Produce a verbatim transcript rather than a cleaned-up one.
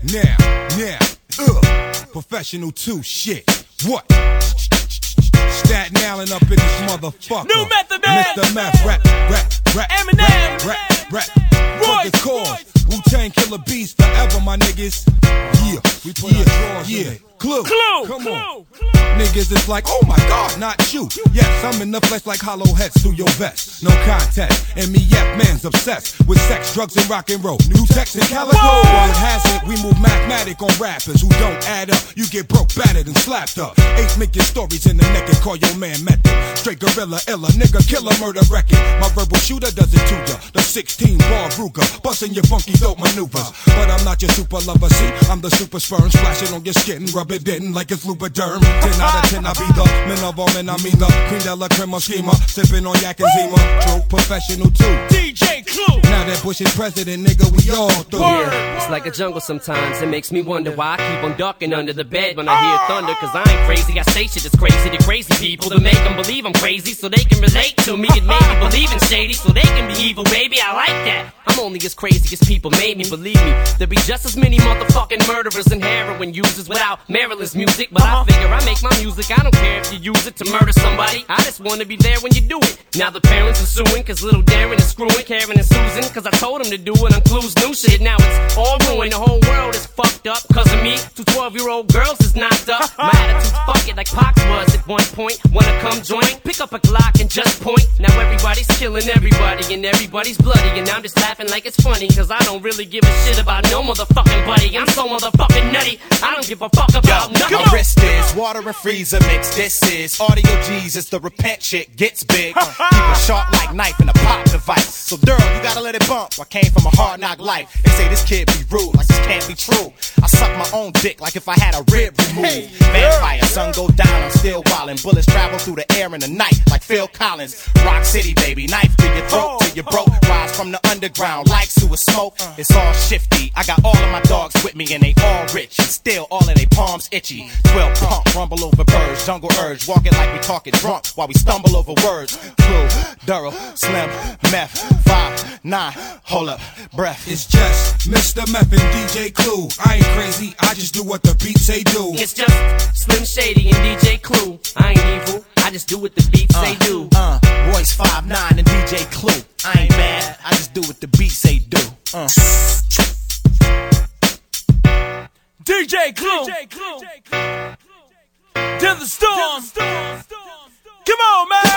now, now, uh, professional two shit. What? Staten Island up in this motherfucker. New Method Man. Mister Meth, rap, rap, rap, Eminem, rap, rap, rap. Fuck the cause. Wu-Tang Killer Beast forever, my niggas. Yeah, we put yeah, our yeah. In it. Clue, Clue, come Clue, on. Clue. Niggas is like, oh my God, not you. Yes, I'm in the flesh like hollow heads through your vest. No contact, and me F man's obsessed with sex, drugs, and rock and roll. New text and calico. Word has it, we move mathematic on rappers who don't add up. You get broke, battered, and slapped up. Eight making stories in the neck and call your man method. Straight gorilla, illa, nigga, killer, murder record. My verbal shooter does it to ya. The sixteen bar Ruger, busting your funky dope maneuvers. But I'm not your super lover, see, I'm the super sperm, splashing on your skin, rub it in like it's Lubriderm. Ten out of ten, I be the men of all men, I mean the queen de la creme schema, sipping on yak and Zima. True professional too. D J Clue. Now that Bush is president, nigga, we all through. Yeah, it's like a jungle sometimes. It makes me wonder why I keep on ducking under the bed when I hear thunder. Cause I ain't crazy, I say shit is crazy to crazy people to make them believe I'm crazy so they can relate to me. It made me believe in shady so they can be evil, baby. I like that. I'm only as crazy as people made me believe me. There be just as many motherfucking murderers and heroin users without Maryland's music. But I figure I make my music, I don't care if you use it to murder somebody. I just wanna be there when you do it. Now the parents are suing cause little Darren is screwing Karen and Susan cause I told them to do it on Clue's new shit. Now it's all ruined, the whole world is fucked up cause of me. Two twelve year old girls is knocked up. My attitude's fuck it like Pox was at one point. Wanna come join? Pick up a Glock and just point. Now everybody's killing everybody and everybody's bloody. And I'm just laughing like it's funny cause I don't really give a shit about no motherfucking buddy. I'm so motherfucking nutty, I don't give a fuck about Yo, nothing. My wrist is water and freezer mix. This is audio Jesus, the repent shit gets big. Uh, keep it sharp like knife in a pop device. So girl, you gotta let it bump. I came from a hard knock life. They say this kid be rude, like this can't be true. I suck my own dick like if I had a rib removed. Vampire, sun go down, I'm still wildin'. Bullets travel through the air in the night like Phil Collins. Rock City, baby, knife to your throat till you broke. Rise from the underground like sewer smoke. It's all shifty. I got all of my dogs with me and they all rich. And still all of their palms itchy. Twelve pump, rumble over birds, jungle urge. Walking like we talking drunk while we stumble over words. Clue, Durrell, Slim, Meth, five, nine, hold up, breath. It's just Mister Meth and D J Clue. I ain't crazy, I just do what the beats say do. It's just Slim Shady and D J Clue. I ain't evil, I just do what the beats uh, say do. Uh, Royce five nine and D J Clue. I ain't mad, I just do what the beats say do. Uh. D J Clue. To the storm. Come on, man.